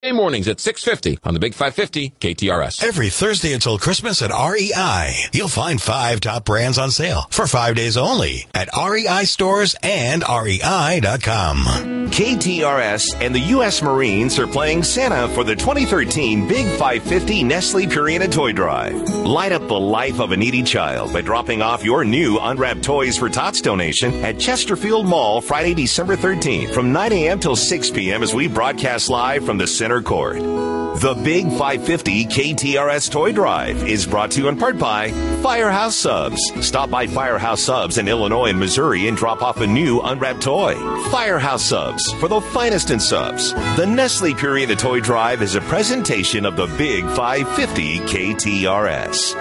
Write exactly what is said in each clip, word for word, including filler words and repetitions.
mornings at six fifty on the Big five fifty K T R S. Every Thursday until Christmas at R E I, you'll find five top brands on sale for five days only at R E I stores and R E I dot com. K T R S and the U S Marines are playing Santa for the twenty thirteen Big five fifty Nestle Purina Toy Drive. Light up the life of a needy child by dropping off your new Unwrapped Toys for Tots donation at Chesterfield Mall Friday, December thirteenth from nine a.m. till six p.m. as we broadcast live from the center court. The Big five fifty K T R S Toy Drive is brought to you in part by Firehouse Subs. Stop by Firehouse Subs in Illinois and Missouri and drop off a new unwrapped toy. Firehouse Subs, for the finest in subs. The Nestle Purina Toy Drive is a presentation of the Big five fifty K T R S.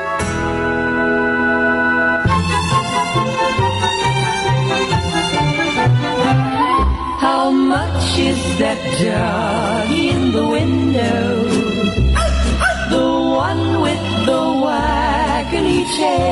How much is that dog in the window? The one with the waggly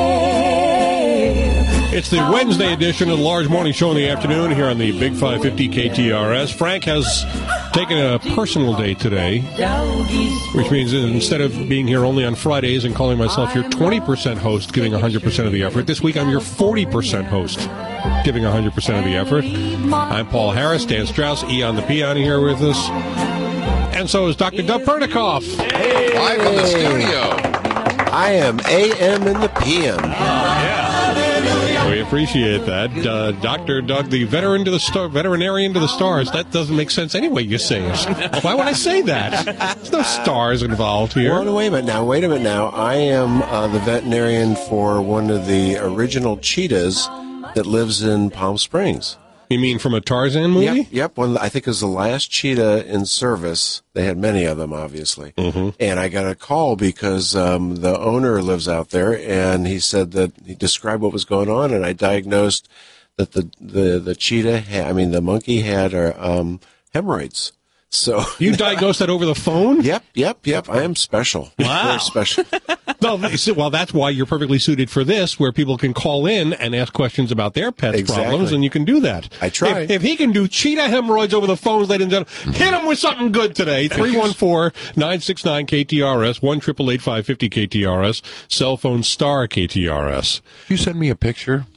tail. It's the Wednesday edition of the Large Morning Show in the afternoon here on the Big five fifty K T R S. Frank has taken a personal day today, which means that instead of being here only on Fridays and calling myself your twenty percent host, giving one hundred percent of the effort, this week I'm your forty percent host, giving one hundred percent of the effort. I'm Paul Harris, Dan Strauss, Eon the Peon here with us. And so is Doctor Doug Pernikoff. Hey. Live from the studio. I am A M in the P M. Oh, yeah. We appreciate that. Uh, Doctor Doug, the veteran to the star, veterinarian to the stars. That doesn't make sense anyway, you say it. Why would I say that? There's no stars involved here. Well, wait a minute now. Wait a minute now. I am uh, the veterinarian for one of the original cheetahs that lives in Palm Springs. You mean from a Tarzan movie? Yep, yep. One, I think it was the last cheetah in service. They had many of them, obviously. Mm-hmm. And I got a call because um, the owner lives out there, and he said that he described what was going on, and I diagnosed that the the, the cheetah, had, I mean, the monkey had uh, um, hemorrhoids. So you diagnosed that over the phone? Yep, yep, yep. I am special. Wow. Very special. well, well, that's why you're perfectly suited for this, where people can call in and ask questions about their pets' exactly. problems, and you can do that. I try. If, if he can do cheetah hemorrhoids over the phones, ladies and gentlemen, hit him with something good today. three one four, nine six nine, K T R S, one eight eight eight, five five zero K T R S, cell phone star K T R S. You send me a picture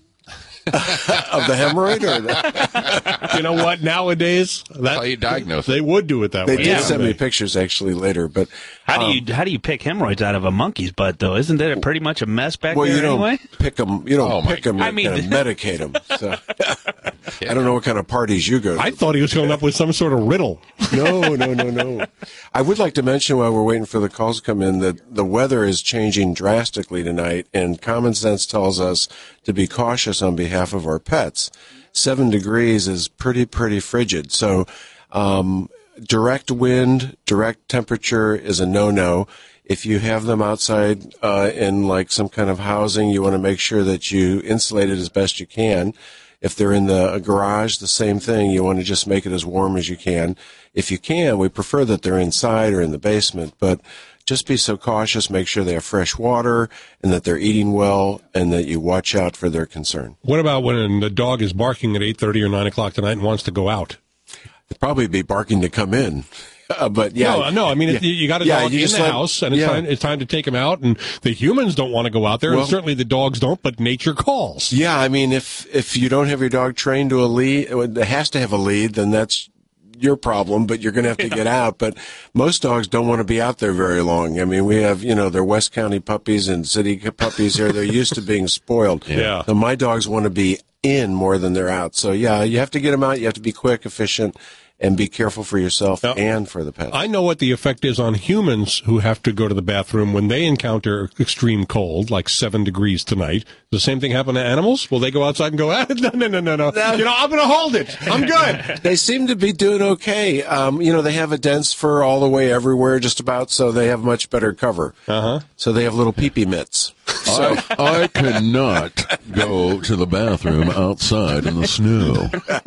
of the hemorrhoid, or the... you know what? Nowadays, that's how you diagnose they it. would do it that they way. They did yeah. send me pictures actually later, but how um, do you how do you pick hemorrhoids out of a monkey's butt though? Isn't that pretty much a mess back well, there you don't anyway? Pick them. You don't oh pick them. You I mean, kind of medicate them. So. I don't know what kind of parties you go to. I thought he was coming up with some sort of riddle. No, no, no, no. I would like to mention while we're waiting for the calls to come in that the weather is changing drastically tonight, and common sense tells us to be cautious on behalf of our pets. Seven degrees is pretty, pretty frigid. So um, direct wind, direct temperature is a no-no. If you have them outside uh, in like some kind of housing, you want to make sure that you insulate it as best you can. If they're in the garage, the same thing. You want to just make it as warm as you can. If you can, we prefer that they're inside or in the basement, but just be so cautious. Make sure they have fresh water and that they're eating well and that you watch out for their concern. What about when the dog is barking at eight thirty or nine o'clock tonight and wants to go out? They'd probably be barking to come in. Uh, but yeah, no, no. I mean, yeah, it, you got a yeah, dog in the let, house, and it's, yeah. time, it's time to take him out. And the humans don't want to go out there, well, and certainly the dogs don't. But nature calls. Yeah, I mean, if if you don't have your dog trained to a lead, it has to have a lead, then that's your problem. But you're going to have to yeah. get out. But most dogs don't want to be out there very long. I mean, we have you know they're West County puppies and city puppies here. They're used to being spoiled. Yeah. So my dogs want to be in more than they're out. So yeah, you have to get them out. You have to be quick, efficient. And be careful for yourself now, and for the pet. I know what the effect is on humans who have to go to the bathroom when they encounter extreme cold, like seven degrees tonight. Does the same thing happen to animals? Will they go outside and go, ah, no, no, no, no, no. You know, I'm going to hold it. I'm good. They seem to be doing okay. Um, you know, they have a dense fur all the way everywhere just about, so they have much better cover. Uh-huh. So they have little pee-pee mitts. So I, I cannot go to the bathroom outside in the snow.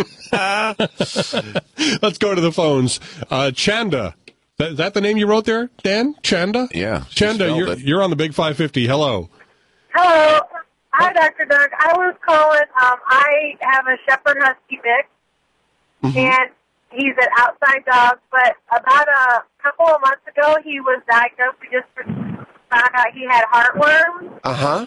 Let's go to the phones. Uh, Chanda. Is that the name you wrote there, Dan? Chanda? Yeah. Chanda, you're, you're on the Big five fifty. Hello. Hello. Hi, Doctor Doug. I was calling. Um, I have a Shepherd Husky mix, mm-hmm. and he's an outside dog, but about a couple of months ago, he was diagnosed. We just found out he had heartworms. Uh huh.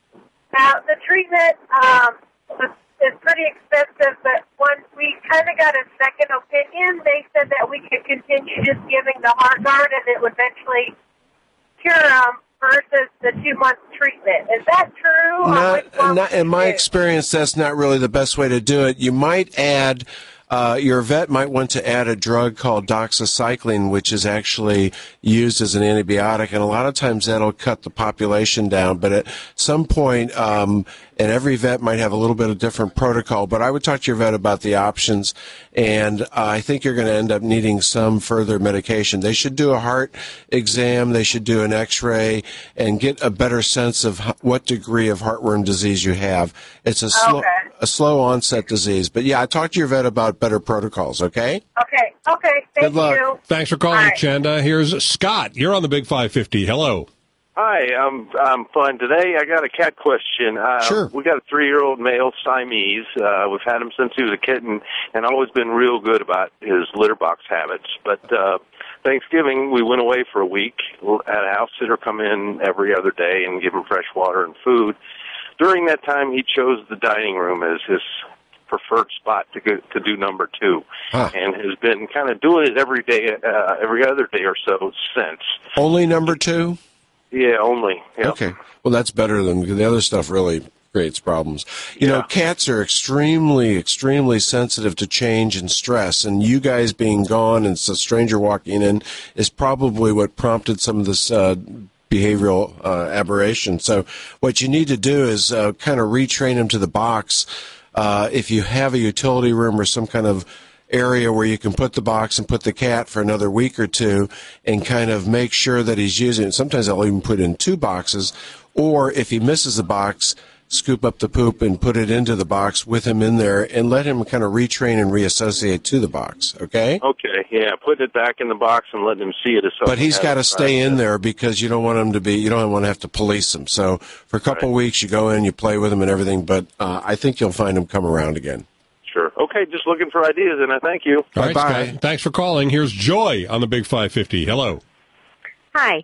Now, the treatment um, was, is pretty expensive, but once we kind of got a second opinion, they said that we could continue just giving the Heart Guard and it would eventually cure him versus the two-month treatment. Is that true? Not, not, in my experience, that's not really the best way to do it. You might add... Uh, your vet might want to add a drug called doxycycline, which is actually used as an antibiotic, and a lot of times that'll cut the population down. But at some point, um, and every vet might have a little bit of different protocol, but I would talk to your vet about the options, and uh, I think you're going to end up needing some further medication. They should do a heart exam, they should do an x-ray, and get a better sense of h- what degree of heartworm disease you have. It's a slow, Okay. a slow onset disease. But yeah, I talked to your vet about better protocols, okay? Okay, okay, thank Good luck. you. Thanks for calling, All right. Chanda. Here's Scott. You're on the Big five fifty. Hello. Hi, I'm I'm fine today. I got a cat question. Uh, Sure. We got a three-year-old male Siamese. Uh, we've had him since he was a kitten, and always been real good about his litter box habits. But uh, Thanksgiving, we went away for a week. Had a house sitter come in every other day and give him fresh water and food. During that time, he chose the dining room as his preferred spot to go, to do number two, Huh. and has been kind of doing it every day, uh, every other day or so since. Only number two? Yeah, only. Yeah. Okay. Well, that's better than the other stuff really creates problems. You know, cats are extremely, extremely sensitive to change and stress, and you guys being gone and a stranger walking in is probably what prompted some of this uh, behavioral uh, aberration. So what you need to do is uh, kind of retrain him to the box. Uh, if you have a utility room or some kind of area where you can put the box and put the cat for another week or two and kind of make sure that he's using it. Sometimes I'll even put in two boxes, or if he misses the box, scoop up the poop and put it into the box with him in there and let him kind of retrain and reassociate to the box, okay? Okay, yeah, putting it back in the box and letting him see it is something. But he's I got to haven't stay tried in yet. there because you don't want him to be, you don't want to have to police him. So for a couple of weeks, you go in, you play with him and everything, but uh, I think you'll find him come around again. Sure. Okay, just looking for ideas, and I thank you. All right, Bye-bye. Scott. Thanks for calling. Here's Joy on the Big five fifty. Hello. Hi.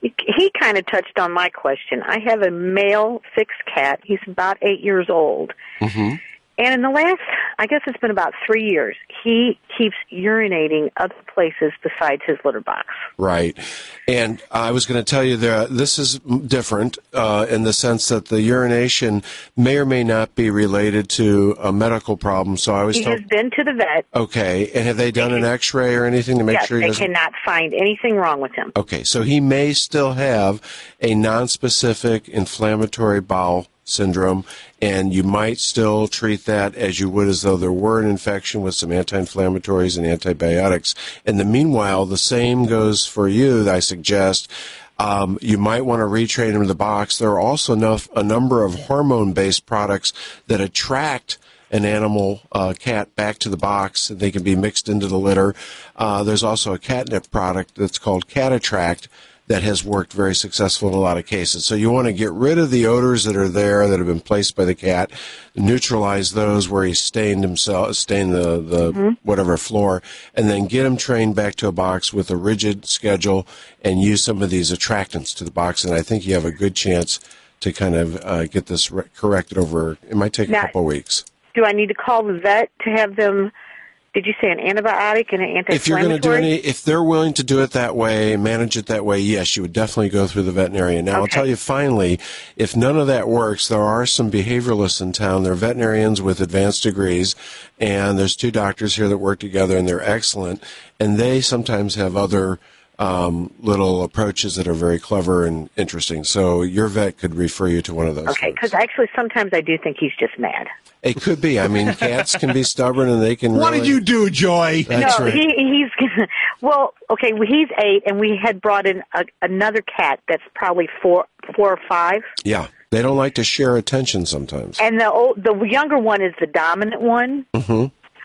He kind of touched on my question. I have a male fixed cat. He's about eight years old. Mm-hmm. And in the last, I guess it's been about three years, he keeps urinating other places besides his litter box. Right. And I was going to tell you that this is different uh, in the sense that the urination may or may not be related to a medical problem. So I was He told, has been to the vet. okay. And have they done an x-ray or anything to make yes, sure he they doesn't? cannot find anything wrong with him. Okay. So he may still have a nonspecific inflammatory bowel syndrome, and you might still treat that as you would as though there were an infection with some anti-inflammatories and antibiotics. In the meanwhile, the same goes for you, I suggest. Um, you might want to retrain him to the box. There are also enough, a number of hormone-based products that attract an animal uh, cat back to the box. They can be mixed into the litter. Uh, there's also a catnip product that's called Cat Attract that has worked very successful in a lot of cases. So you want to get rid of the odors that are there that have been placed by the cat, neutralize those where he stained himself, stained the, the Mm-hmm. whatever floor, and then get him trained back to a box with a rigid schedule and use some of these attractants to the box. And I think you have a good chance to kind of uh, get this re- corrected over, it might take a Now- couple of weeks. Do I need to call the vet to have them, did you say an antibiotic and an anti-inflammatory? If you're going to do any, if they're willing to do it that way, manage it that way, yes, you would definitely go through the veterinarian. Now, I'll Okay. tell you finally, if none of that works, there are some behavioralists in town. They're veterinarians with advanced degrees, and there's two doctors here that work together, and they're excellent. And they sometimes have other um, little approaches that are very clever and interesting. So your vet could refer you to one of those. Okay, because actually sometimes I do think he's just mad. It could be. I mean, cats can be stubborn, and they can. What really, did you do, Joy? That's no, right. he, he's well. Okay, well, he's eight, and we had brought in a, another cat that's probably four, four or five. Yeah, they don't like to share attention sometimes. And the old, the younger one is the dominant one. Mm-hmm.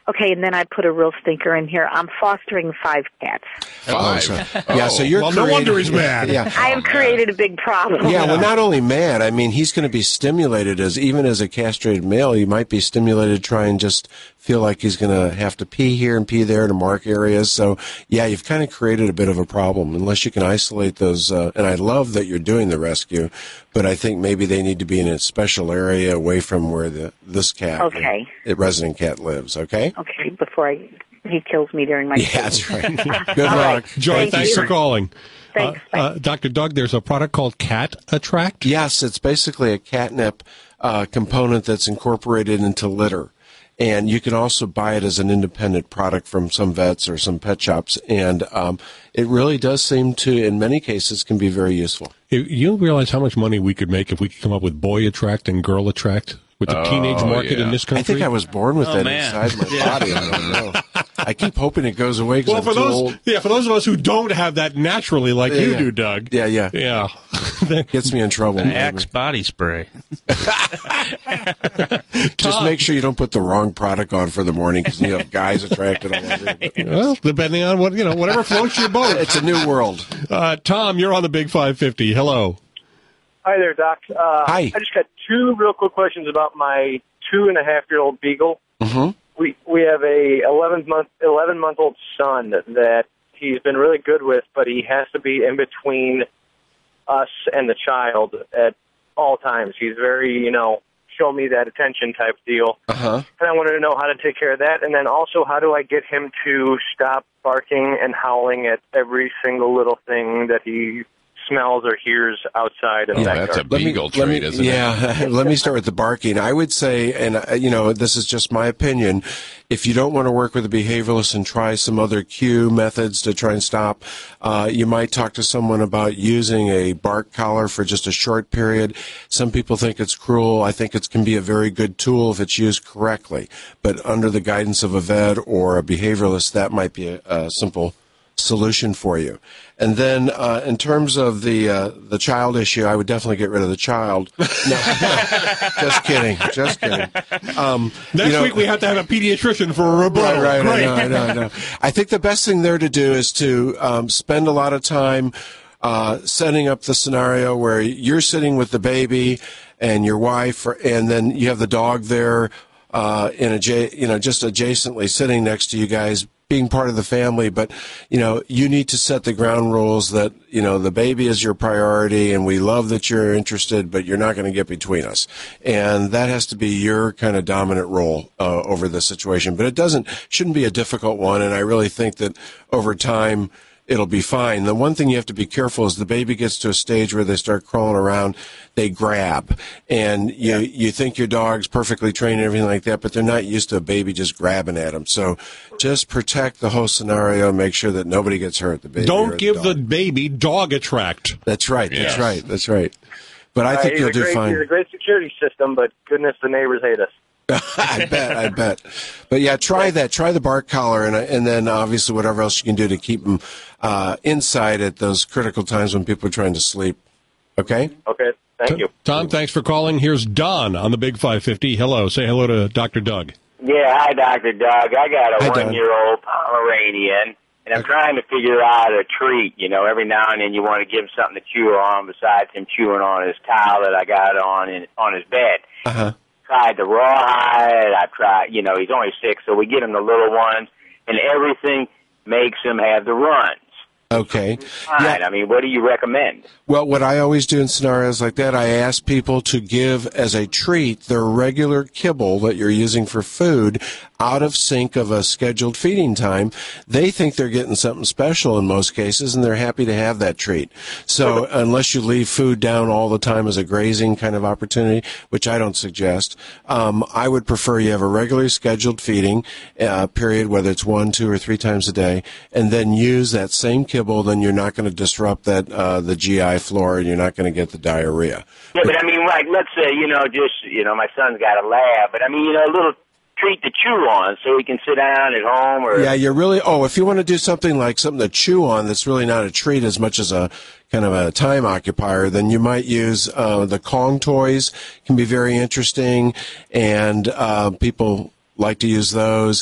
Okay, and then I put a real stinker in here. I'm fostering five cats. Five. Oh. Yeah, so you're well, creating, no wonder he's mad. Yeah. I have created a big problem. Yeah, well, not only mad, I mean, he's going to be stimulated as, even as a castrated male, he might be stimulated to try and just feel like he's going to have to pee here and pee there to mark areas. So, yeah, you've kind of created a bit of a problem unless you can isolate those. Uh, and I love that you're doing the rescue, but I think maybe they need to be in a special area away from where the this cat, okay. the resident cat lives, okay? Okay, before I, he kills me during my Yeah, that's right. Good All luck. right. Joy, Thank thanks you. for calling. Thanks. Uh, uh, Doctor Doug, there's a product called Cat Attract? Yes, it's basically a catnip uh, component that's incorporated into litter. And you can also buy it as an independent product from some vets or some pet shops. And um, it really does seem to, in many cases, can be very useful. You- You realize how much money we could make if we could come up with Boy Attract and Girl Attract with the Oh, teenage market yeah. in this country? I think I was born with Oh, that man. inside my Yeah. body. I don't know. I keep hoping it goes away because Well, I'm for too those, old. yeah, for those of us who don't have that naturally like Yeah, you yeah. do, Doug. Yeah, yeah. Yeah. Gets me in trouble. An Axe body spray. Just make sure you don't put the wrong product on for the morning because you have guys attracted all over you. Well, depending on what, you know, whatever floats your boat. It's a new world. Uh, Tom, you're on the Big five fifty. Hello. Hi there, Doc. Uh, Hi. I just got two real quick questions about my two and a half year old beagle. Mm-hmm. We we have a eleven month eleven month old son that he's been really good with, but he has to be in between us and the child at all times. He's very, you know, show me that attention type deal. Uh-huh. And I wanted to know how to take care of that. And then also, how do I get him to stop barking and howling at every single little thing that he smells or hears outside in the Yeah, backyard? that's a beagle let trait, me, isn't yeah, it? let me start with the barking. I would say, and uh, you know, this is just my opinion, if you don't want to work with a behavioralist and try some other cue methods to try and stop, uh, you might talk to someone about using a bark collar for just a short period. Some people think it's cruel. I think it can be a very good tool if it's used correctly. But under the guidance of a vet or a behavioralist, that might be a, a simple solution for you. And then uh, in terms of the uh, the child issue, I would definitely get rid of the child. No, just kidding, just kidding. Um, Next you know, week we have to have a pediatrician for a rebuttal. Right, right, Great. I know, I know, I know. I think the best thing there to do is to um, spend a lot of time uh, setting up the scenario where you're sitting with the baby and your wife, or, and then you have the dog there, uh, in a, you know, just adjacently sitting next to you guys, being part of the family. But, you know, you need to set the ground rules that, you know, the baby is your priority and we love that you're interested, but you're not going to get between us. And that has to be your kind of dominant role uh, over the situation. But it doesn't, shouldn't be a difficult one. And I really think that over time, it'll be fine. The one thing you have to be careful is the baby gets to a stage where they start crawling around, they grab. And you you think your dog's perfectly trained and everything like that, but they're not used to a baby just grabbing at them. So just protect the whole scenario, make sure that nobody gets hurt, the baby or Don't the give dog. the baby dog attract. That's right, that's Yes. right, that's right. But I Uh, think he's you'll a do great, fine. He's a great security system, but goodness, the neighbors hate us. I bet, I bet. But yeah, try that. Try the bark collar, and and then obviously whatever else you can do to keep them uh, inside at those critical times when people are trying to sleep. Okay. Okay, thank you. Tom, thanks for calling. Here's Don on the Big five fifty. Hello. Say hello to Doctor Doug. Yeah, hi, Doctor Doug. I got a Hi, Don. one-year-old Pomeranian, and I'm trying to figure out a treat. You know, every now and then you want to give him something to chew on besides him chewing on his towel that I got on in, on his bed. Uh huh. Tried the rawhide. I tried, you know, he's only six, so we get him the little ones, and everything makes him have the runs. Okay. Fine. I mean, what do you recommend? Well, what I always do in scenarios like that, I ask people to give as a treat their regular kibble that you're using for food out of sync of a scheduled feeding time. They think they're getting something special in most cases, and they're happy to have that treat. So unless you leave food down all the time as a grazing kind of opportunity, which I don't suggest, um, I would prefer you have a regularly scheduled feeding uh, period, whether it's one, two, or three times a day, and then use that same kibble. Then you're not going to disrupt that uh, the G I flora, and you're not going to get the diarrhea. Yeah, but I mean, like, let's say, you know, just, you know, my son's got a lab, but I mean, you know, a little treat to chew on so he can sit down at home or... Yeah, you're really, oh, if you want to do something like something to chew on that's really not a treat as much as a kind of a time occupier, then you might use uh, the Kong toys, can be very interesting, and uh, people like to use those.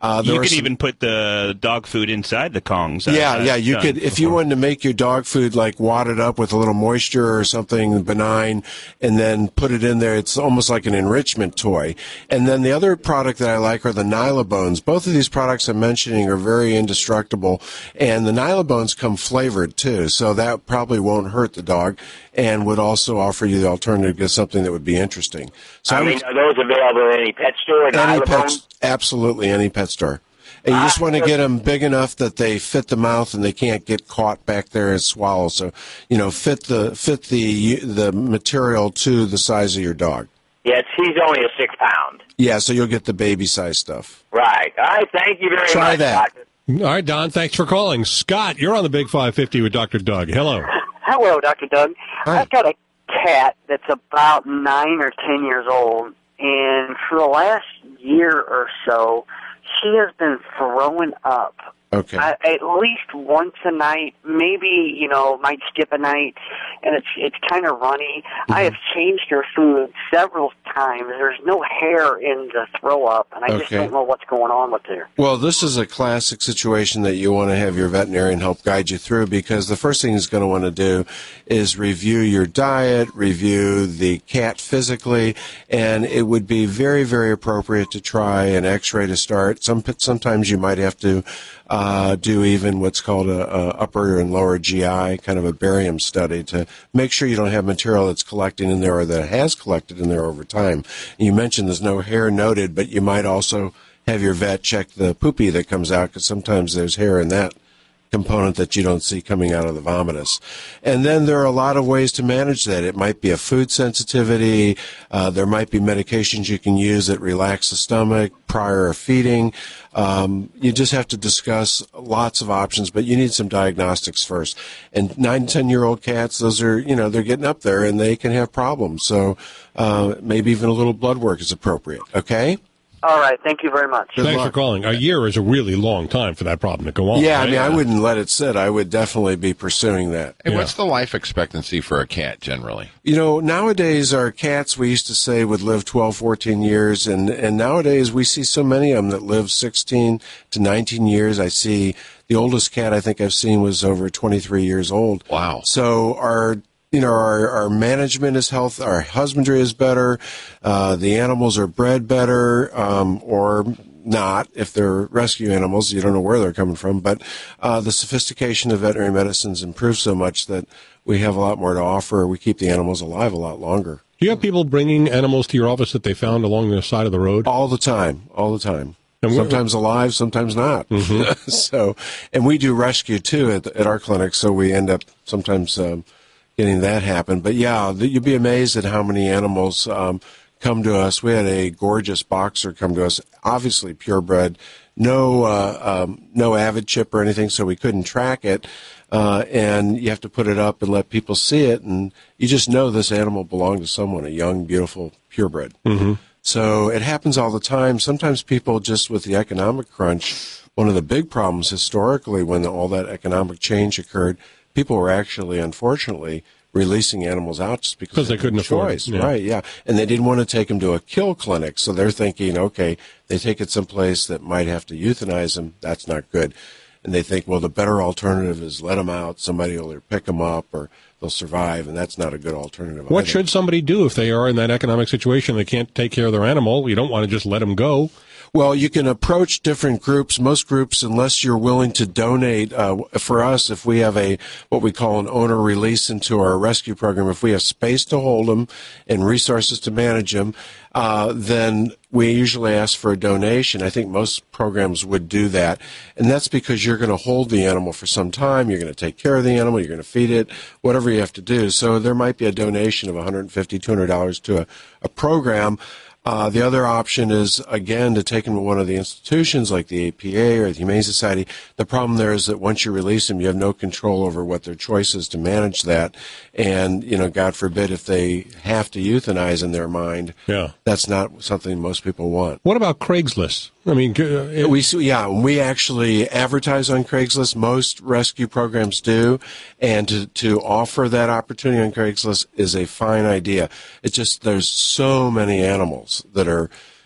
Uh, there you are could some- even put the dog food inside the Kongs. Yeah, I've yeah. You done could, if you before. wanted to make your dog food like wad it up with a little moisture or something benign, and then put it in there. It's almost like an enrichment toy. And then the other product that I like are the Nylabones. Both of these products I'm mentioning are very indestructible, and the Nylabones come flavored too, so that probably won't hurt the dog, and would also offer you the alternative to something that would be interesting. So I I mean, would, are those available at any pet store? any Nylabones? pet, absolutely any pet store. And you just want to get them big enough that they fit the mouth and they can't get caught back there and swallow. So, you know, fit the fit the the material to the size of your dog. Yes, he's only a six pound. Yeah, so you'll get the baby size stuff. Right. All right. Thank you very Try much, that. Doctor. All right, Don, thanks for calling. Scott, you're on the Big five fifty with Doctor Doug. Hello. Hello, Doctor Doug. Hi. I've got a cat that's about nine or ten years old, and for the last year or so, she has been throwing up. Okay. I, at least once a night, maybe, you know, might skip a night, and it's it's kind of runny. Mm-hmm. I have changed her food several times. There's no hair in the throw up, and I just Okay. don't know what's going on with her. Well, this is a classic situation that you want to have your veterinarian help guide you through, because the first thing he's going to want to do is review your diet, review the cat physically, and it would be very, very appropriate to try an x-ray to start. Some Sometimes you might have to uh, do even what's called a, a upper and lower G I, kind of a barium study, to make sure you don't have material that's collecting in there or that has collected in there over time. You mentioned there's no hair noted, but you might also have your vet check the poopy that comes out, because sometimes there's hair in that component that you don't see coming out of the vomitus. And then there are a lot of ways to manage that. It might be a food sensitivity. Uh, there might be medications you can use that relax the stomach prior to feeding. Um, you just have to discuss lots of options, but you need some diagnostics first. And nine, ten-year-old cats, those are, you know, they're getting up there and they can have problems. So uh, maybe even a little blood work is appropriate. Okay? All right. Thank you very much. Thanks for calling. A year is a really long time for that problem to go on. Yeah, I right? mean, I wouldn't let it sit. I would definitely be pursuing that. Hey, what's the life expectancy for a cat generally? You know, nowadays our cats, we used to say, would live twelve, fourteen years, and, and nowadays we see so many of them that live sixteen to nineteen years. I see the oldest cat I think I've seen was over twenty-three years old. Wow. So our You know, our, our management is health, our husbandry is better, uh, the animals are bred better, um, or not, if they're rescue animals, you don't know where they're coming from, but uh, the sophistication of veterinary medicine's improved so much that we have a lot more to offer. We keep the animals alive a lot longer. Do you have people bringing animals to your office that they found along the side of the road? All the time, all the time. And we're- Sometimes alive, sometimes not. Mhm. So, and we do rescue too at, at our clinic, so we end up sometimes um, getting that happen. But yeah, th- you'd be amazed at how many animals um, come to us. We had a gorgeous boxer come to us, obviously purebred, no uh, um, no avid chip or anything, so we couldn't track it. Uh, and you have to put it up and let people see it, and you just know this animal belonged to someone, a young, beautiful purebred. Mm-hmm. So it happens all the time. Sometimes people, just with the economic crunch, one of the big problems historically when all that economic change occurred, people were actually, unfortunately, releasing animals out just because 'Cause they had couldn't no afford it, choice. yeah. Right, yeah. And they didn't want to take them to a kill clinic, so they're thinking, okay, they take it someplace that might have to euthanize them. That's not good. And they think, well, the better alternative is let them out. Somebody will either pick them up or they'll survive, and that's not a good alternative. What either. should somebody do if they are in that economic situation? They can't take care of their animal. You don't want to just let them go. Well, you can approach different groups. Most groups, unless you're willing to donate, uh, for us, if we have a what we call an owner release into our rescue program, if we have space to hold them and resources to manage them, uh, then we usually ask for a donation. I think most programs would do that, and that's because you're going to hold the animal for some time. You're going to take care of the animal. You're going to feed it, whatever you have to do. So there might be a donation of one hundred fifty dollars, two hundred dollars to a, a program. Uh, the other option is, again, to take them to one of the institutions like the A P A or the Humane Society. The problem there is that once you release them, you have no control over what their choice is to manage that. And, you know, God forbid if they have to euthanize in their mind, Yeah. that's not something most people want. What about Craigslist? I mean, uh, it, We yeah, we actually advertise on Craigslist. Most rescue programs do, and to to offer that opportunity on Craigslist is a fine idea. It's just there's so many animals that are,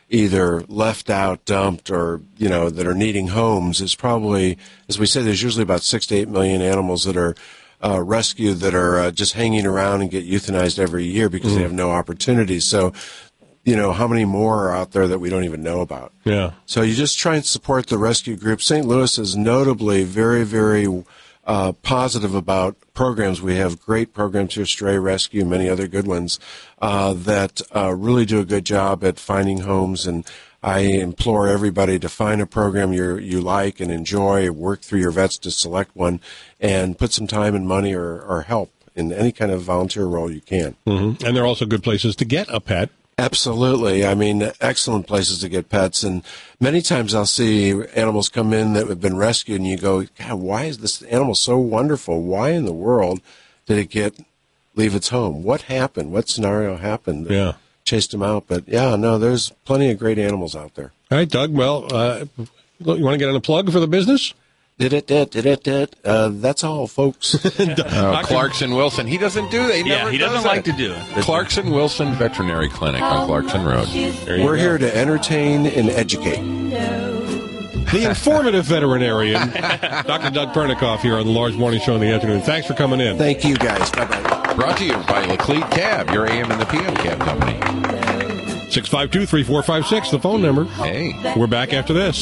either left out, dumped, or, you know, that are needing homes is probably, as we said, there's usually about six to eight million animals that are uh, rescued that are uh, just hanging around and get euthanized every year because mm. they have no opportunities. So, you know, how many more are out there that we don't even know about? Yeah. So you just try and support the rescue group. Saint Louis is notably very, very uh, positive about programs. We have great programs here, Stray Rescue, many other good ones, uh, that uh, really do a good job at finding homes. And I implore everybody to find a program you you like and enjoy, work through your vets to select one, and put some time and money or, or help in any kind of volunteer role you can. Mm-hmm. And there are also good places to get a pet. Absolutely. I mean, excellent places to get pets. And many times I'll see animals come in that have been rescued, and you go, God, why is this animal so wonderful? Why in the world did it get leave its home? What happened? What scenario happened that yeah. chased them out? But, yeah, no, there's plenty of great animals out there. All right, Doug. Well, uh, you want to get on a plug for the business? Did it, did it, did it, did uh, that's all, folks. uh, Clarkson Wilson. He doesn't do that. He yeah, never he doesn't does like that. to do it. Clarkson Wilson Veterinary Clinic on Clarkson Road. We're here to entertain and educate. The informative veterinarian, Doctor Doug Pernikoff, here on the Large Morning Show in the afternoon. Thanks for coming in. Thank you, guys. Bye-bye. Brought to you by Laclede Cab, your A M and the P M cab company. six five two, three four five six, the phone number. Hey. We're back after this.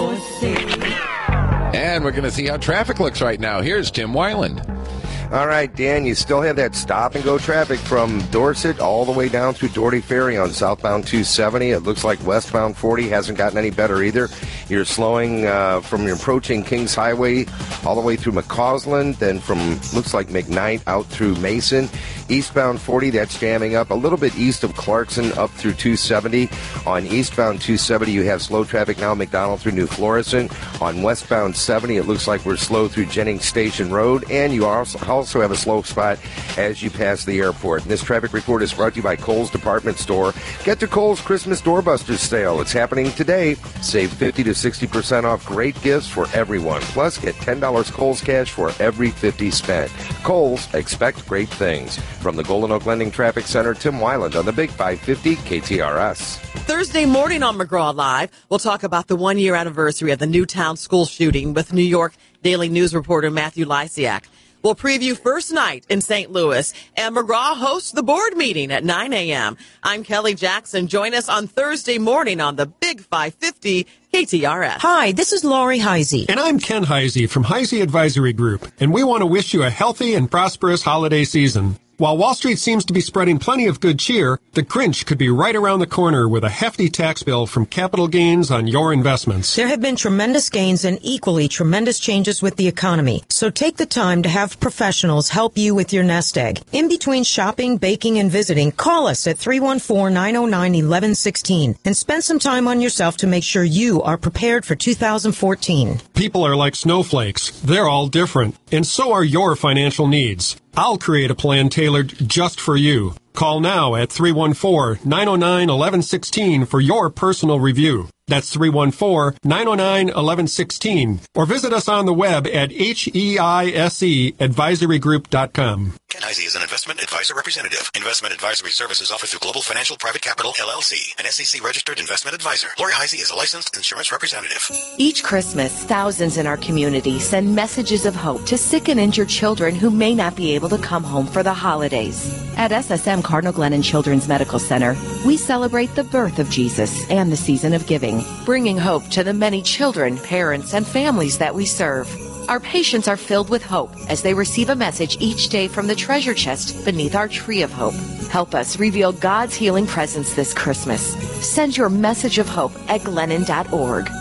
And we're going to see how traffic looks right now. Here's Tim Weiland. All right, Dan, you still have that stop-and-go traffic from Dorset all the way down through Doherty Ferry on southbound two seventy. It looks like westbound forty hasn't gotten any better either. You're slowing uh, from your approaching Kings Highway all the way through McCausland, then from, looks like McKnight out through Mason. Eastbound forty, that's jamming up a little bit east of Clarkson up through two seventy. On eastbound two seventy, you have slow traffic now, McDonald through New Florissant. On westbound seventy, it looks like we're slow through Jennings Station Road, and you also also have a slow spot as you pass the airport. And this traffic report is brought to you by Kohl's Department Store. Get to Kohl's Christmas Doorbusters sale. It's happening today. Save fifty to sixty percent off great gifts for everyone. Plus, get ten dollars Kohl's cash for every fifty spent. Kohl's, expect great things. From the Golden Oak Lending Traffic Center, Tim Weiland on the Big five fifty K T R S. Thursday morning on McGraw Live, we'll talk about the one-year anniversary of the Newtown school shooting with New York Daily News reporter Matthew Lysiak. We'll preview first night in Saint Louis, and McGraw hosts the board meeting at nine a.m. I'm Kelly Jackson. Join us on Thursday morning on the Big five fifty K T R S. Hi, this is Laurie Heisey. And I'm Ken Heisey from Heisey Advisory Group, and we want to wish you a healthy and prosperous holiday season. While Wall Street seems to be spreading plenty of good cheer, the Grinch could be right around the corner with a hefty tax bill from capital gains on your investments. There have been tremendous gains and equally tremendous changes with the economy. So take the time to have professionals help you with your nest egg. In between shopping, baking, and visiting, call us at three one four, nine oh nine, one one one six and spend some time on yourself to make sure you are prepared for two thousand fourteen. People are like snowflakes. They're all different. And so are your financial needs. I'll create a plan tailored just for you. Call now at three one four, nine oh nine, one one one six for your personal review. That's three one four, nine oh nine, one one one six. Or visit us on the web at H E I S E advisory group dot com. Ken Heisey is an investment advisor representative. Investment advisory services offered through Global Financial Private Capital, L L C, an S E C-registered investment advisor. Lori Heisey is a licensed insurance representative. Each Christmas, thousands in our community send messages of hope to sick and injured children who may not be able to come home for the holidays. At S S M Cardinal Glennon Children's Medical Center, we celebrate the birth of Jesus and the season of giving, bringing hope to the many children, parents, and families that we serve. Our patients are filled with hope as they receive a message each day from the treasure chest beneath our tree of hope. Help us reveal God's healing presence this Christmas. Send your message of hope at glennon dot org.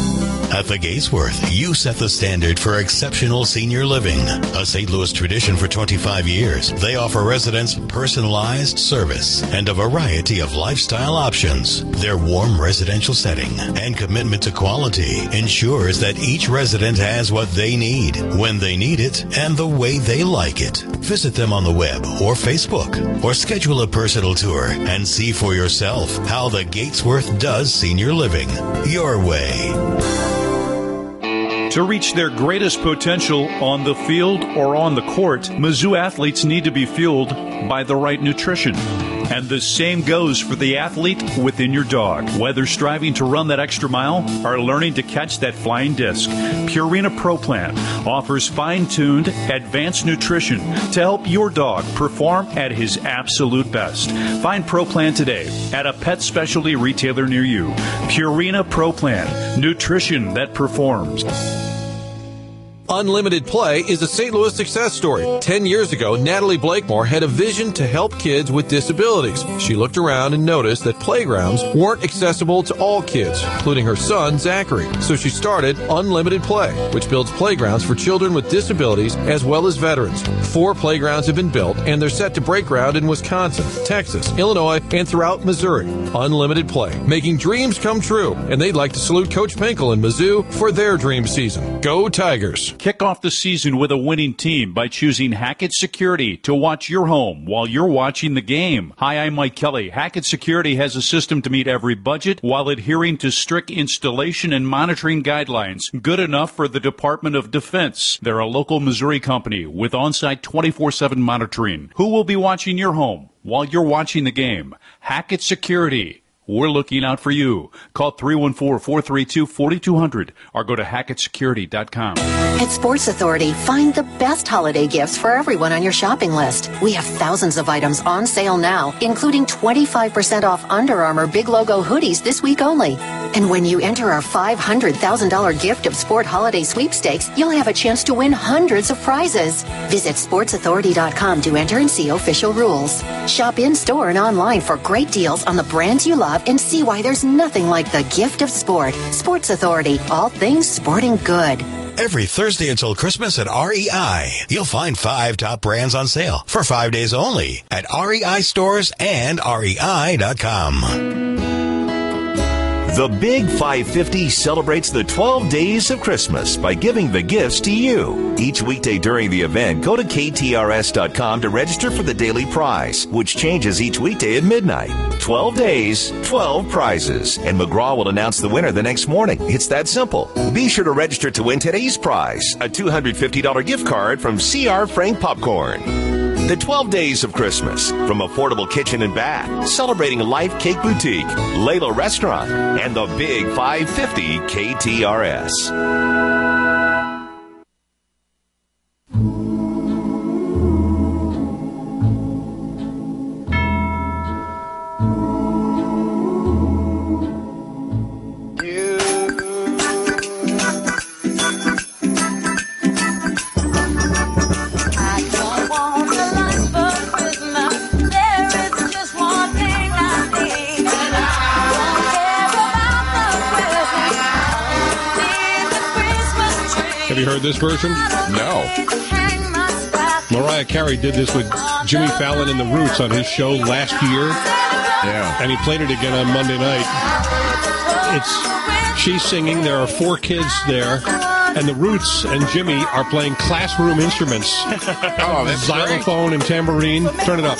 At the Gatesworth, you set the standard for exceptional senior living. A Saint Louis tradition for twenty-five years, they offer residents personalized service and a variety of lifestyle options. Their warm residential setting and commitment to quality ensures that each resident has what they need, when they need it, and the way they like it. Visit them on the web or Facebook, or schedule a personal tour and see for yourself how the Gatesworth does senior living your way. To reach their greatest potential on the field or on the court, Mizzou athletes need to be fueled by the right nutrition. And the same goes for the athlete within your dog. Whether striving to run that extra mile or learning to catch that flying disc, Purina Pro Plan offers fine-tuned, advanced nutrition to help your dog perform at his absolute best. Find Pro Plan today at a pet specialty retailer near you. Purina Pro Plan, nutrition that performs. Unlimited Play is a Saint Louis success story. Ten years ago, Natalie Blakemore had a vision to help kids with disabilities. She looked around and noticed that playgrounds weren't accessible to all kids, including her son, Zachary. So she started Unlimited Play, which builds playgrounds for children with disabilities as well as veterans. Four playgrounds have been built, and they're set to break ground in Wisconsin, Texas, Illinois, and throughout Missouri. Unlimited Play, making dreams come true. And they'd like to salute Coach Pinkel in Mizzou for their dream season. Go Tigers! Kick off the season with a winning team by choosing Hackett Security to watch your home while you're watching the game. Hi, I'm Mike Kelly. Hackett Security has a system to meet every budget while adhering to strict installation and monitoring guidelines. Good enough for the Department of Defense. They're a local Missouri company with on-site twenty-four seven monitoring. Who will be watching your home while you're watching the game? Hackett Security. We're looking out for you. Call three one four, four three two, four two zero zero or go to hackett security dot com. At Sports Authority, find the best holiday gifts for everyone on your shopping list. We have thousands of items on sale now, including twenty-five percent off Under Armour big logo hoodies this week only. And when you enter our five hundred thousand dollars gift of sport holiday sweepstakes, you'll have a chance to win hundreds of prizes. Visit sports authority dot com to enter and see official rules. Shop in-store and online for great deals on the brands you love and see why there's nothing like the gift of sport. Sports Authority, all things sporting good. Every Thursday until Christmas at R E I, you'll find five top brands on sale for five days only at R E I stores and R E I dot com. The Big five fifty celebrates the twelve days of Christmas by giving the gifts to you. Each weekday during the event, go to K T R S dot com to register for the daily prize, which changes each weekday at midnight. twelve days, twelve prizes, and McGraw will announce the winner the next morning. It's that simple. Be sure to register to win today's prize, a two hundred fifty dollars gift card from C R Frank Popcorn. The twelve Days of Christmas, from Affordable Kitchen and Bath, celebrating Life Cake Boutique, Layla Restaurant, and the Big five fifty K T R S. Have you heard this version? No. Mariah Carey did this with Jimmy Fallon and the Roots on his show last year. Yeah. And he played it again on Monday night. It's she's singing. There are four kids there. And the Roots and Jimmy are playing classroom instruments. Oh, that's Xylophone great. and tambourine. Turn it up.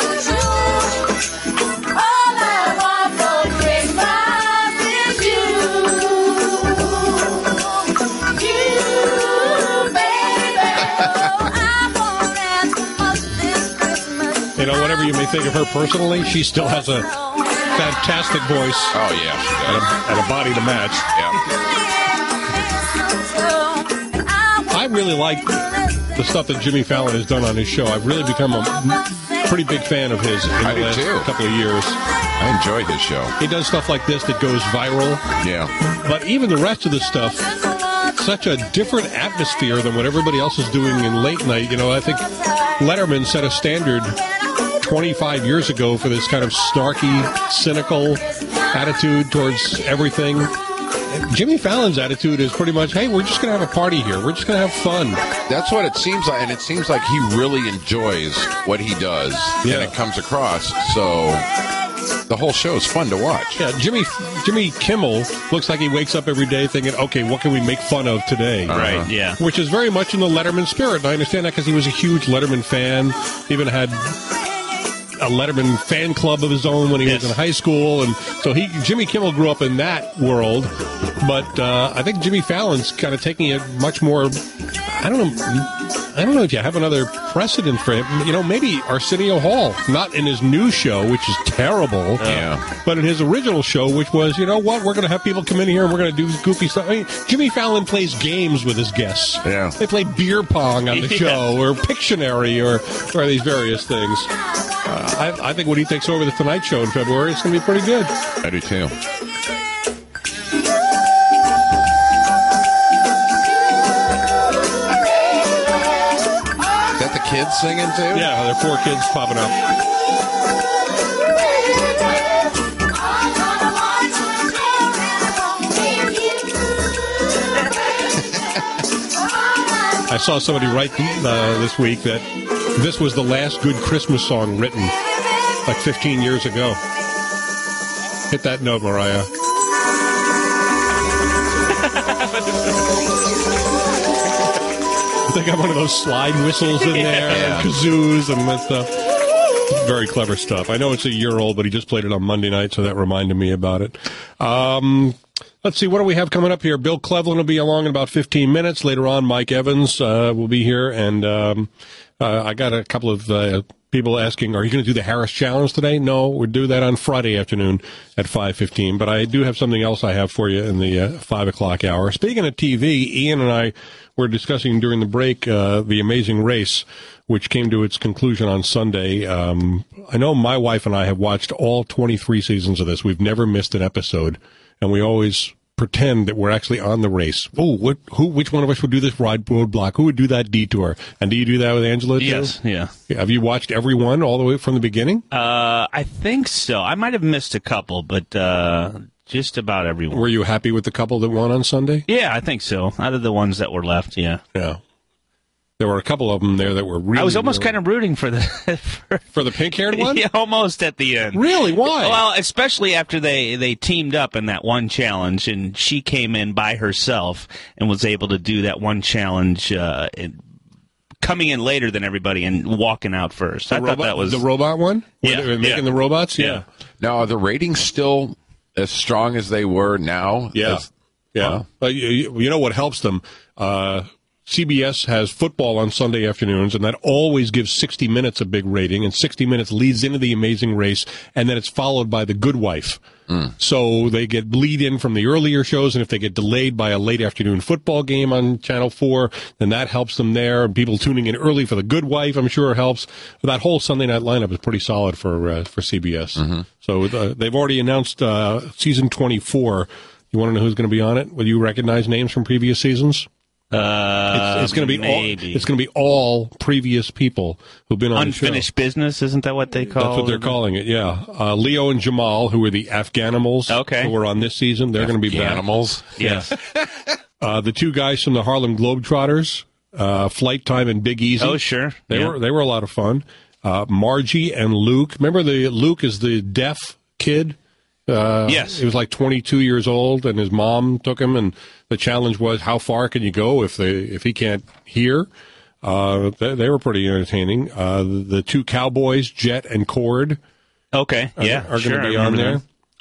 You know, whatever you may think of her personally, she still has a fantastic voice. Oh, yeah, she does. And a, and a body to match. Yeah. I really like the stuff that Jimmy Fallon has done on his show. I've really become a pretty big fan of his in the I do last too. couple of years. I enjoy his show. He does stuff like this that goes viral. Yeah. But even the rest of the stuff, such a different atmosphere than what everybody else is doing in late night. You know, I think Letterman set a standard twenty-five years ago for this kind of snarky, cynical attitude towards everything. Jimmy Fallon's attitude is pretty much, hey, we're just going to have a party here. We're just going to have fun. That's what it seems like, and it seems like he really enjoys what he does, Yeah. and it comes across, so the whole show is fun to watch. Yeah, Jimmy Jimmy Kimmel looks like he wakes up every day thinking, okay, what can we make fun of today? Right, yeah. Which is very much in the Letterman spirit, and I understand that because he was a huge Letterman fan, even had a Letterman fan club of his own when he Yes. was in high school, and so he Jimmy Kimmel grew up in that world, but uh, I think Jimmy Fallon's kind of taking it much more, I don't know, I don't know if you have another precedent for him. You know, maybe Arsenio Hall, not in his new show, which is terrible. Yeah. But in his original show, which was, you know what, we're going to have people come in here and we're going to do goofy stuff. I mean, Jimmy Fallon plays games with his guests. Yeah. They play beer pong on the Yeah. show, or Pictionary, or, or these various things. Uh, I, I think when he takes over the Tonight Show in February, it's going to be pretty good. I do too. Is that the kids singing too? Yeah, there are four kids popping up. I saw somebody write uh, this week that this was the last good Christmas song written like fifteen years ago. Hit that note, Mariah. They got one of those slide whistles in there, Yeah. and kazoos and that stuff. Very clever stuff. I know it's a year old, but he just played it on Monday night, so that reminded me about it. Um, let's see, what do we have coming up here? Bill Cleveland will be along in about fifteen minutes. Later on, Mike Evans uh, will be here, and um, uh, I got a couple of uh, people asking, are you going to do the Harris Challenge today? No, we'll do that on Friday afternoon at five fifteen, but I do have something else I have for you in the uh, five o'clock hour. Speaking of T V, Ian and I were discussing during the break uh, The Amazing Race, which came to its conclusion on Sunday. Um, I know my wife and I have watched all twenty-three seasons of this. We've never missed an episode, and we always pretend that we're actually on the race. Oh, what? Who? Which one of us would do this ride roadblock? Who would do that detour? And do you do that with Angela too? Yes, yeah. Have you watched every one all the way from the beginning? Uh, I think so. I might have missed a couple, but uh, just about everyone. Were you happy with the couple that won on Sunday? Yeah, I think so. Out of the ones that were left, yeah. Yeah. There were a couple of them there that were really... I was almost really... kind of rooting for the... for, for the pink-haired one? Yeah, almost at the end. Really? Why? Well, especially after they, they teamed up in that one challenge, and she came in by herself and was able to do that one challenge, uh, in, coming in later than everybody and walking out first. The I robot, thought that was... The robot one? Yeah. Where they were making yeah. the robots? Yeah. yeah. Now, are the ratings still as strong as they were now? Yeah. As, yeah. Wow. Uh, you, you know what helps them? Uh, C B S has football on Sunday afternoons, and that always gives sixty minutes a big rating, and sixty minutes leads into The Amazing Race, and then it's followed by The Good Wife. Mm. So they get bleed in from the earlier shows, and if they get delayed by a late afternoon football game on Channel four, then that helps them there. And people tuning in early for The Good Wife, I'm sure, helps. That whole Sunday night lineup is pretty solid for uh, for C B S. Mm-hmm. So uh, they've already announced uh, season twenty-four. You want to know who's going to be on it? Will you recognize names from previous seasons? Uh, it's, it's going to be maybe. all. It's going to be all previous people who've been on Unfinished the show. Business, isn't that what they call it? That's what they're calling it. Yeah, uh, Leo and Jamal, who were the Afghanimals, okay, who were on this season, they're going to be back. Afghanimals, yes. uh, the two guys from the Harlem Globetrotters, uh, Flight Time and Big Easy. Oh, sure. They yeah. were they were a lot of fun. Uh, Margie and Luke. Remember the Luke is the deaf kid. Uh, yes. He was like twenty-two years old, and his mom took him, and the challenge was, how far can you go if they if he can't hear? Uh, they, they were pretty entertaining. Uh, the, the two cowboys, Jet and Cord. Okay, yeah, are, are sure, going to be on there.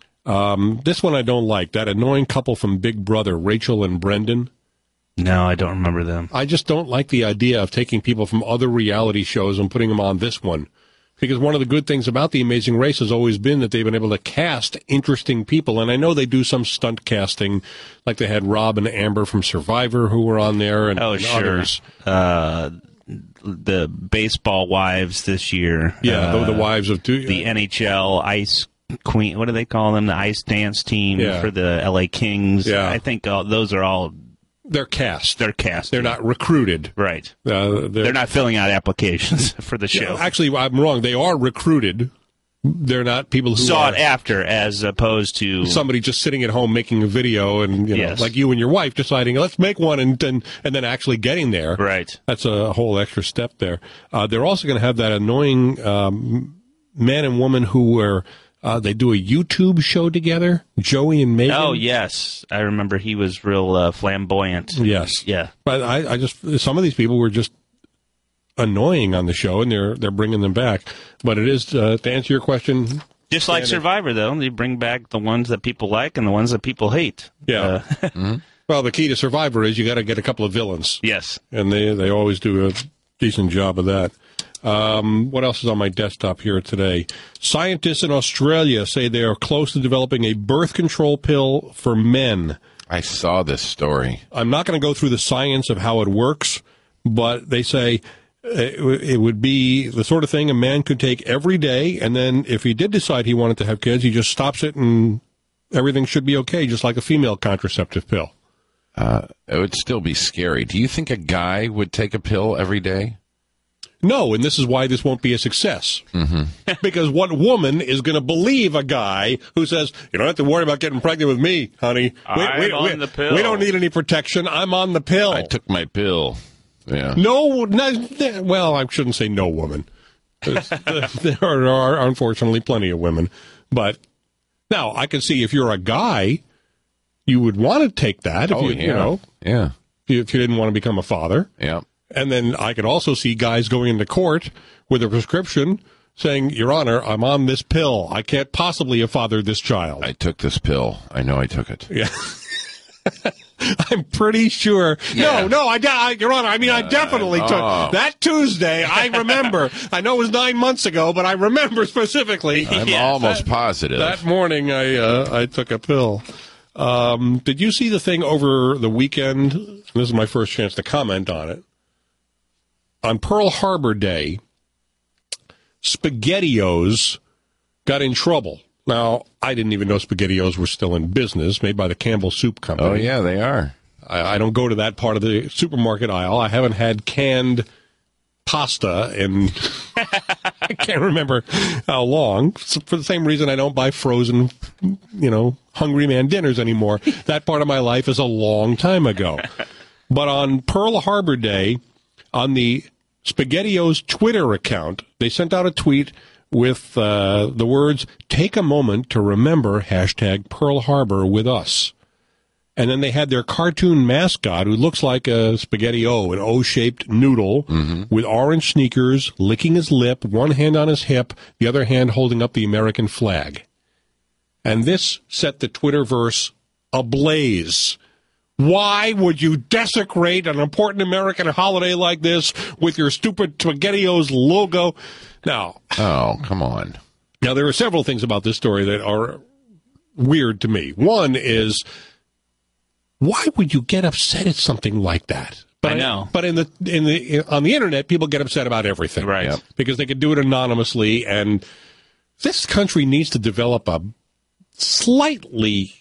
Um, this one I don't like. That annoying couple from Big Brother, Rachel and Brendan. No, I don't remember them. I just don't like the idea of taking people from other reality shows and putting them on this one. Because one of the good things about The Amazing Race has always been that they've been able to cast interesting people. And I know they do some stunt casting, like they had Rob and Amber from Survivor who were on there, and, oh, and sure. others. Uh, the baseball wives this year. Yeah, uh, the, the wives of two. The N H L Ice Queen, what do they call them? The Ice Dance Team Yeah. for the L A Kings. Yeah. I think uh, those are all... They're cast. They're cast. They're not recruited. Right. Uh, they're, they're not filling out applications for the show. Yeah, actually, I'm wrong. They are recruited. They're not people who sought are after, as opposed to somebody just sitting at home making a video, and you know, yes. like you and your wife deciding, let's make one, and and, and then actually getting there. Right. That's a whole extra step there. Uh, they're also going to have that annoying um, man and woman who were. Uh, they do a YouTube show together, Joey and Megan. Oh, yes. I remember he was real uh, flamboyant. Yes. Yeah. But I, I just, some of these people were just annoying on the show, and they're they're bringing them back. But it is, uh, to answer your question. Just like Survivor, though. They bring back the ones that people like and the ones that people hate. Yeah. Uh, mm-hmm. Well, the key to Survivor is you got to get a couple of villains. Yes. And they, they always do a decent job of that. Um, what else is on my desktop here today? Scientists in Australia say they are close to developing a birth control pill for men. I saw this story. I'm not going to go through the science of how it works, but they say it would be the sort of thing a man could take every day, and then if he did decide he wanted to have kids, he just stops it and everything should be okay, just like a female contraceptive pill. Uh, it would still be scary. Do you think a guy would take a pill every day? No, and this is why this won't be a success. Mm-hmm. Because what woman is going to believe a guy who says, you don't have to worry about getting pregnant with me, honey. We, I'm we, on we, the pill. We don't need any protection. I'm on the pill. I took my pill. Yeah. No, no well, I shouldn't say no woman. There are, are unfortunately plenty of women. But now, I can see if you're a guy, you would want to take that. If Oh, you, yeah. you know, Yeah. if you didn't want to become a father. Yeah. And then I could also see guys going into court with a prescription saying, Your Honor, I'm on this pill. I can't possibly have fathered this child. I took this pill. I know I took it. Yeah. I'm pretty sure. Yeah. No, no, I, I, Your Honor, I mean, I definitely oh. took that Tuesday. I remember. I know it was nine months ago, but I remember specifically. I'm Yeah, almost that, positive. That morning, I uh, I took a pill. Um, did you see the thing over the weekend? This is my first chance to comment on it. On Pearl Harbor Day, SpaghettiOs got in trouble. Now, I didn't even know SpaghettiOs were still in business, made by the Campbell Soup Company. Oh, yeah, they are. I, I don't go to that part of the supermarket aisle. I haven't had canned pasta, and I can't remember how long. So for the same reason I don't buy frozen, you know, Hungry Man dinners anymore. That part of my life is a long time ago. But on Pearl Harbor Day, on the SpaghettiOs Twitter account, they sent out a tweet with uh, the words, take a moment to remember hashtag Pearl Harbor with us. And then they had their cartoon mascot who looks like a SpaghettiO, an O-shaped noodle Mm-hmm. with orange sneakers, licking his lip, one hand on his hip, the other hand holding up the American flag. And this set the Twitterverse ablaze. Why would you desecrate an important American holiday like this with your stupid SpaghettiOs logo? Now, oh, come on. Now, there are several things about this story that are weird to me. One is, why would you get upset at something like that? But I know. But in the in the on the internet, people get upset about everything, Right. Yep. Because they can do it anonymously, and this country needs to develop a slightly.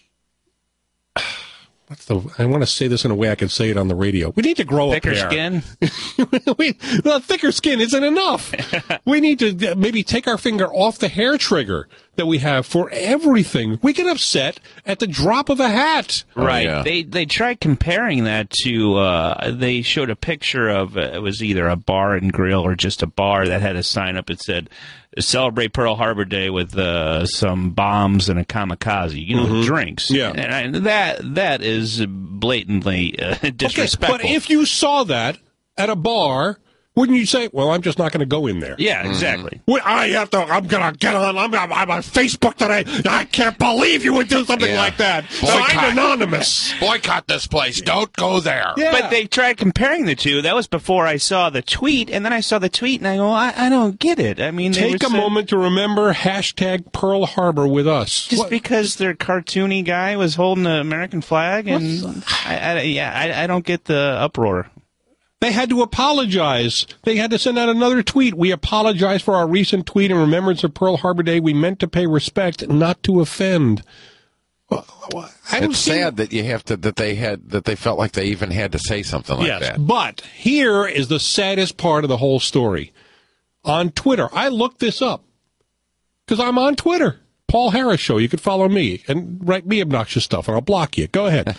What's the? I want to say this in a way I can say it on the radio. We need to grow Thicker a pair. skin? we, well, thicker skin isn't enough. We need to maybe take our finger off the hair trigger that we have for everything. We get upset at the drop of a hat. Right. yeah. They they tried comparing that to. Uh, they showed a picture of uh, it was either a bar and grill or just a bar that had a sign up. It said, "Celebrate Pearl Harbor Day with uh, some bombs and a kamikaze." You know, Mhm. drinks. Yeah. and I, that that is blatantly uh, disrespectful. Okay, but if you saw that at a bar, wouldn't you say, "Well, I'm just not going to go in there"? Yeah, exactly. Well, I have to. I'm gonna get on. I'm, I'm, I'm on Facebook today. I can't believe you would do something Yeah. like that. Boycott. Sign anonymous. Boycott this place. Don't go there. Yeah. But they tried comparing the two. That was before I saw the tweet, and then I saw the tweet, and I go, I, I don't get it. I mean, they Take were a saying- moment to remember hashtag Pearl Harbor with us. Just What- because their cartoony guy was holding the American flag, and I, I, yeah, I, I don't get the uproar. They had to apologize. They had to send out another tweet. We apologize for our recent tweet in remembrance of Pearl Harbor Day. We meant to pay respect, not to offend. I don't It's see- sad that you have to that they had that they felt like they even had to say something like yes, that. but here is the saddest part of the whole story. On Twitter, I looked this up because I'm on Twitter. Paul Harris Show. You could follow me and write me obnoxious stuff, and I'll block you. Go ahead.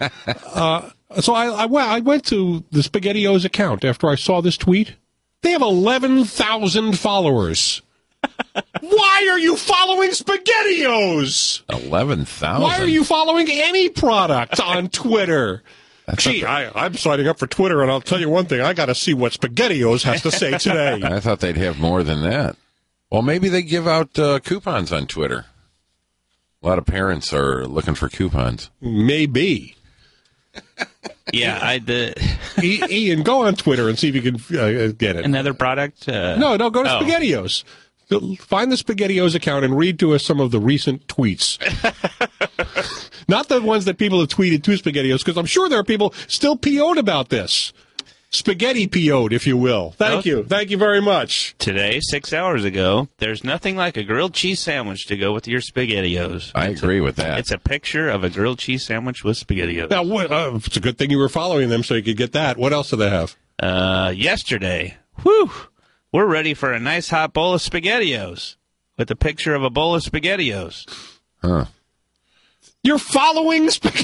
uh, so I, I, went, I went to the SpaghettiOs account after I saw this tweet. They have eleven thousand followers. Why are you following SpaghettiOs? Eleven thousand. Why are you following any product on Twitter? Gee, I, I'm signing up for Twitter, and I'll tell you one thing. I got to see what SpaghettiOs has to say today. I thought they'd have more than that. Well, maybe they give out uh, coupons on Twitter. A lot of parents are looking for coupons. Maybe. Yeah, I the E- Ian, go on Twitter and see if you can uh, get it. Another product? Uh, no, no, go to oh. SpaghettiOs. Find the SpaghettiOs account and read to us some of the recent tweets. Not the ones that people have tweeted to SpaghettiOs, because I'm sure there are people still P O'd about this. Spaghetti P O'd, if you will. Thank Oh. you. Thank you very much. Today, six hours ago, there's nothing like a grilled cheese sandwich to go with your SpaghettiOs. I It's agree a, with that. It's a picture of a grilled cheese sandwich with SpaghettiOs. Now, what, uh, it's a good thing you were following them so you could get that. What else do they have? Uh, yesterday, whew, we're ready for a nice hot bowl of SpaghettiOs with a picture of a bowl of SpaghettiOs. Huh. You're following spaghetti.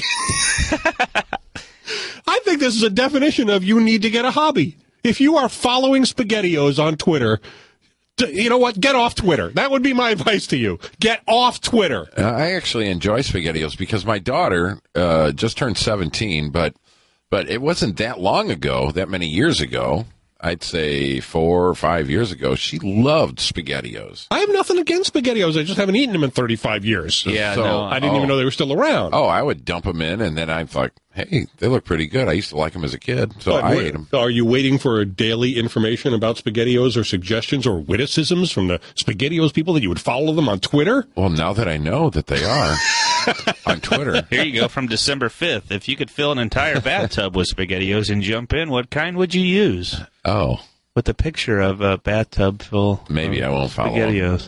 I think this is a definition of you need to get a hobby. If you are following SpaghettiOs on Twitter, d- you know what? Get off Twitter. That would be my advice to you. Get off Twitter. Uh, I actually enjoy SpaghettiOs because my daughter uh, just turned seventeen, but but it wasn't that long ago, that many years ago. I'd say four or five years ago, she loved SpaghettiOs. I have nothing against SpaghettiOs. I just haven't eaten them in thirty-five years. Yeah, so no, I didn't oh. even know they were still around. Oh, I would dump them in, and then I thought, hey, they look pretty good. I used to like them as a kid, so But I what- ate them. Are you waiting for daily information about SpaghettiOs or suggestions or witticisms from the SpaghettiOs people that you would follow them on Twitter? Well, now that I know that they are on Twitter. Here you go from December fifth. If you could fill an entire bathtub with SpaghettiOs and jump in, what kind would you use? Oh. With a picture of a bathtub full Maybe of I won't follow SpaghettiOs.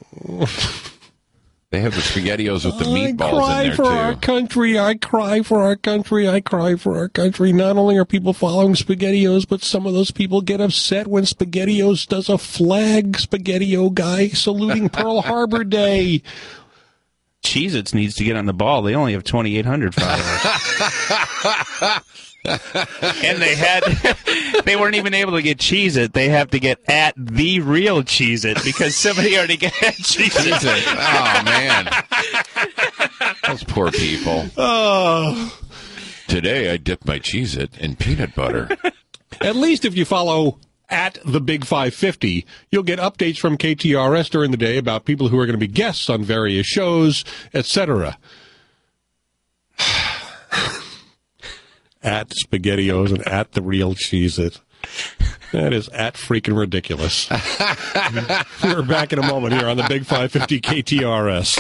They have the SpaghettiOs with the I meatballs cry in there, for too. our country. I cry for our country. I cry for our country. Not only are people following SpaghettiOs, but some of those people get upset when SpaghettiOs does a flag SpaghettiO guy saluting Pearl Harbor Day. Cheez-Its needs to get on the ball. They only have twenty-eight hundred followers. And they had, they weren't even able to get Cheez-It. They have to get at the real Cheez-It because somebody already got Cheez-It. Oh, man. Those poor people. Oh. Today I dipped my Cheez-It in peanut butter. At least if you follow at the Big five fifty, you'll get updates from K T R S during the day about people who are going to be guests on various shows, et cetera. At SpaghettiOs and at the real Cheez-It. That is at freaking ridiculous. We're back in a moment here on the Big five fifty K T R S.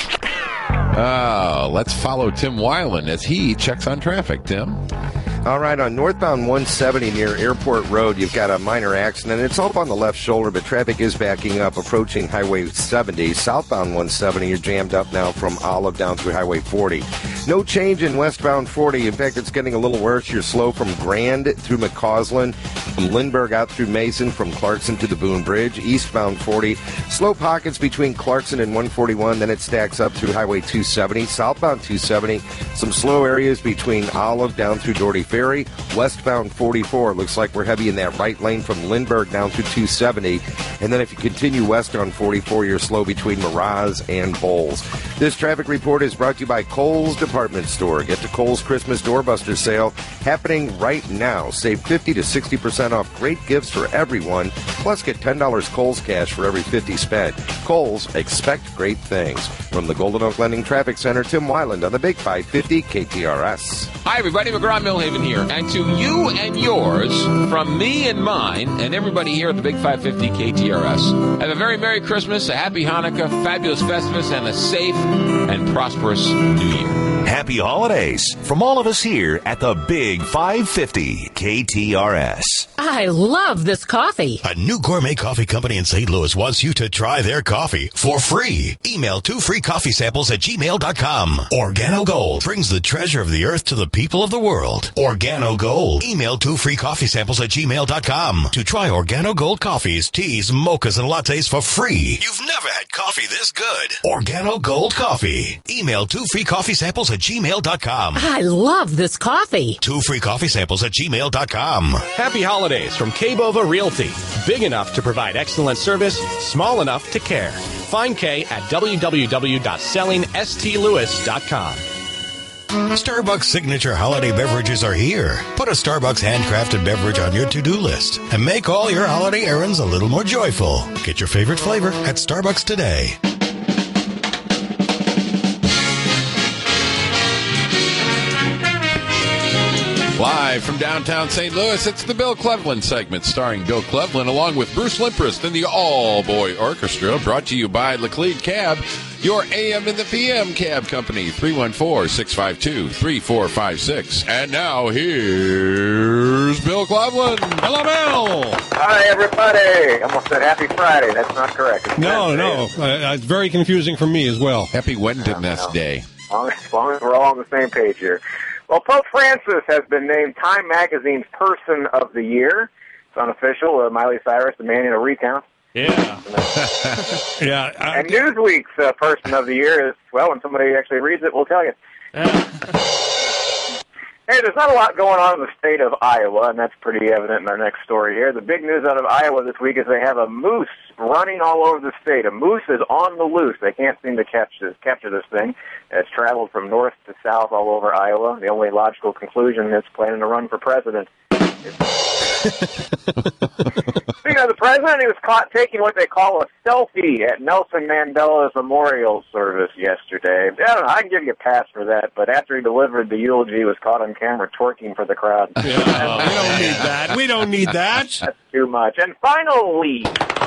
Oh, let's follow Tim Weiland as he checks on traffic. Tim? All right, on northbound one seventy near Airport Road, you've got a minor accident. It's up on the left shoulder, but traffic is backing up approaching Highway seventy. Southbound one seventy, you're jammed up now from Olive down through Highway forty. No change in westbound forty. In fact, it's getting a little worse. You're slow from Grand through McCausland, from Lindbergh out through Mason, from Clarkson to the Boone Bridge. Eastbound forty, slow pockets between Clarkson and one forty-one. Then it stacks up through Highway two seventy. Southbound two seventy, some slow areas between Olive down through Doherty Ferry. Westbound forty-four, looks like we're heavy in that right lane from Lindbergh down through two seventy. And then if you continue west on forty-four, you're slow between Miraz and Bowles. This traffic report is brought to you by Kohl's Department Store. Get to Kohl's Christmas Doorbuster sale happening right now. Save fifty to sixty percent off great gifts for everyone. Plus get ten dollars Kohl's cash for every fifty spent. Kohl's, expect great things. From the Golden Oak Lending Traffic Center, Tim Weiland on the Big five fifty K T R S. Hi, everybody. McGraw-Millhaven here. And to you and yours, from me and mine, and everybody here at the Big five fifty K T R S, have a very Merry Christmas, a Happy Hanukkah, fabulous Festivus, and a safe and prosperous New Year. Happy holidays from all of us here at the Big five fifty K T R S. I love this coffee. A new gourmet coffee company in Saint Louis wants you to try their coffee for free. Email two free coffee samples at gmail dot com. Organo Gold brings the treasure of the earth to the people of the world. Organo Gold. Email two free coffee samples at gmail dot com to try Organo Gold coffees, teas, mochas, and lattes for free. You've never had coffee this good. Organo Gold Coffee. Email two free coffee samples at gmail dot com. I love this coffee. Two free coffee samples at gmail dot com. Happy holidays from K-Bova Realty. Big enough to provide excellent service, small enough to care. Find Kay at w w w dot selling s t louis dot com. Starbucks signature holiday beverages are here. Put a Starbucks handcrafted beverage on your to-do list and make all your holiday errands a little more joyful. Get your favorite flavor at Starbucks today. Live from downtown Saint Louis, it's the Bill Cleveland segment starring Bill Cleveland along with Bruce Limprist and the All-Boy Orchestra, brought to you by Laclede Cab, your A M and the P M cab company, three one four, six five two, three four five six. And now here's Bill Cleveland. Hello, Bill. Hi, everybody. Almost said Happy Friday. That's not correct. It's No, Wednesday. no. Uh, it's very confusing for me as well. Happy Wednesday Day. As long as, as long as we're all on the same page here. Well, Pope Francis has been named Time Magazine's Person of the Year. It's unofficial. Uh, Miley Cyrus demanding a recount. Yeah. yeah. I, and Newsweek's uh, Person of the Year is, well, when somebody actually reads it, we'll tell you. Hey, there's not a lot going on in the state of Iowa, and that's pretty evident in our next story here. The big news out of Iowa this week is they have a moose running all over the state. A moose is on the loose. They can't seem to catch this, capture this thing. It's traveled from north to south all over Iowa. The only logical conclusion is it's planning to run for president. Speaking of the president, he was caught taking what they call a selfie at Nelson Mandela's memorial service yesterday. I don't know, I can give you a pass for that, but after he delivered the eulogy, he was caught on camera twerking for the crowd. Yeah, we don't need that. We don't need that. That's too much. And finally,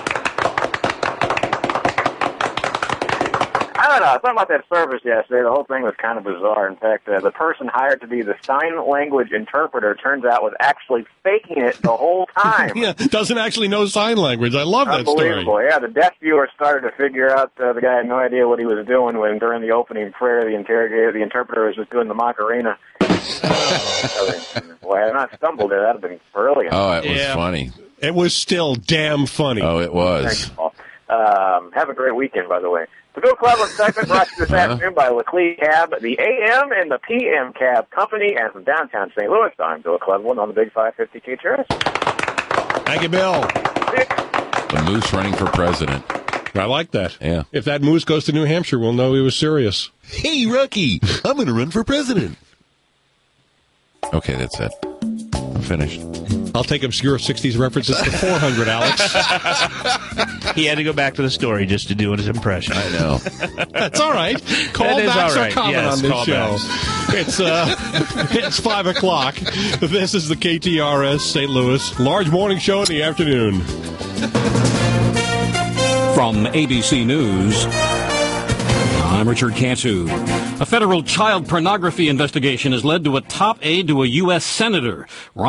I don't know, something about that service yesterday, the whole thing was kind of bizarre. In fact, uh, the person hired to be the sign language interpreter turns out was actually faking it the whole time. Yeah, doesn't actually know sign language. I love that story. Unbelievable. Yeah, the deaf viewer started to figure out uh, the guy had no idea what he was doing when during the opening prayer, the interrogator, the interpreter was just doing the Macarena. Well, had I not stumbled there, that would have been brilliant. Oh, it was Yeah. funny. It was still damn funny. Oh, it was. Thanks, Paul. Um, have a great weekend, by the way. The Bill Cleveland segment brought to you this Uh-huh. afternoon by Laclede Cab, the A M and the P M Cab Company, and from downtown Saint Louis. I'm Bill Cleveland on the Big five fifty K T R S. Thank you, Bill. The moose running for president. I like that. Yeah. If that moose goes to New Hampshire, we'll know he was serious. Hey, Rocky, I'm going to run for president. Okay, that's it. I'm finished. I'll take obscure sixties references to four hundred, Alex. He had to go back to the story just to do his impression. I know. That's all right. That Callbacks is all are right. common Yes, on this callbacks. show. It's uh, it's five o'clock. This is the K T R S Saint Louis large morning show in the afternoon. From A B C News, I'm Richard Cantu. A federal child pornography investigation has led to a top aide to a U S senator.